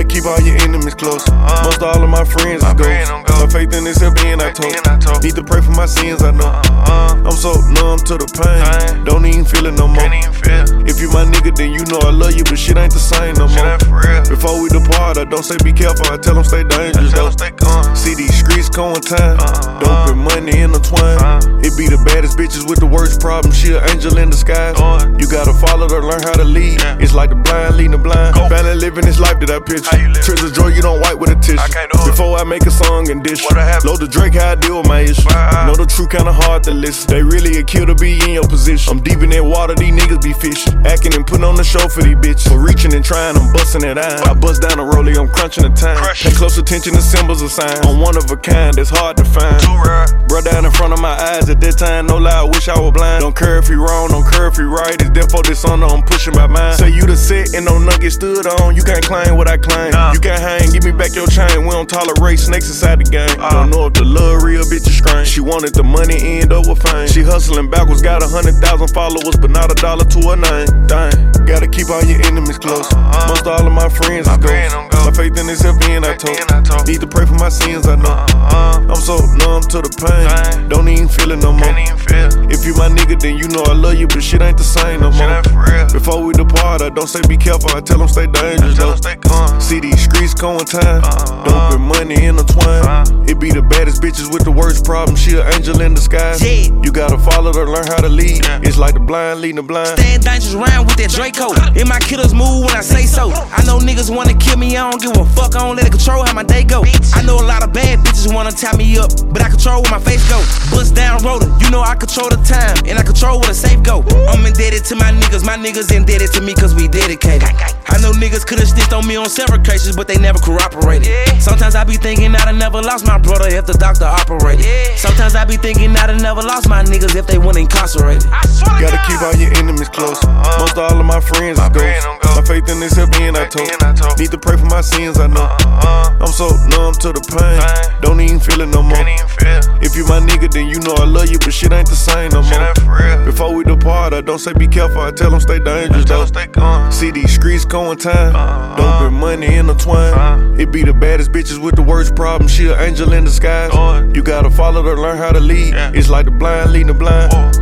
Gotta keep all your enemies close. Most all of my friends is ghosts. My faith in this hell being I told. Need to pray for my sins, I know. I'm so numb to the pain. Don't even feel it no more. If you my nigga, then you know I love you, but shit ain't the same no more. Before we depart, I don't say be careful, I tell them stay dangerous though. See these streets going time. Dope and money intertwined. It be the baddest bitches with the worst problems. She an angel in disguise. You gotta follow to learn how to lead. It's like the blind leading the blind. Finally living this life that I picture. Trips of joy you don't wipe with a tissue. Before I make a song and dish. Load the Drake how I deal with my issue. Know the truth kinda hard to listen. They really a kill to be in your position. I'm deep in that water, these niggas be fishing. Acting and putting on the show for these bitches. For reaching and trying, I'm busting it iron. I bust down the rollie, I'm crunching the time. Pay close attention to symbols of signs. I'm one of a kind that's hard to find. Bro down in front of my eyes at that time, no lie, I wish I was blind. Don't care if you wrong, don't care if you right. It's death for this honor, I'm pushing my mind. Say you the set and no nugget stood on. You can't claim what I claim. You can't hang, give me back your chain. We don't tolerate snakes inside the game. Don't know if the love real bitch is strange. She wanted the money, end up with fame. She hustling backwards, got 100,000 followers, but not $1 to her name. Dang, gotta keep all your enemies close. Most all of my friends is ghosts. My faith in this hell being I told. Need to pray for my sins, I know. I'm so numb to the pain. Don't even feel it no more. If you my nigga, then you know I love you, but shit ain't the same no more. Before we depart, I don't say be careful, I tell them stay dangerous though. See these streets going time. Dope and money intertwined. It be the baddest bitches with the worst problems. She an angel in disguise. You gotta follow to learn how to lead. It's like the blind leading the blind. Stand dangerous round with that Draco. In my killers move when I say so. I know niggas wanna kill me, I don't give a fuck, I don't let it control how my day go. I know a lot of bad bitches wanna tie me up, but I control where my face go. Bust down roller, you know I control the time, and I control where the safe go. I'm indebted to my niggas indebted to me cause we dedicated. I know niggas could've snitched on me on several cases, but they never cooperated. Sometimes I be thinking I'd have never lost my brother if the doctor operated. Sometimes I be thinking I'd have never lost my niggas if they weren't incarcerated. Gotta keep all your enemies close. Most all of my friends is ghosts. My faith in this hell being I told. Need to pray for my sins, I know. I'm so numb to the pain. Don't even feel it no more. If you my nigga, then you know I love you, but shit ain't the same no more. Before we depart, I don't say be careful, I tell them stay dangerous though. See these streets going time. Dope and money intertwined. It be the baddest bitches with the worst problems. She an angel in disguise. You gotta follow to learn how to lead. It's like the blind leading the blind.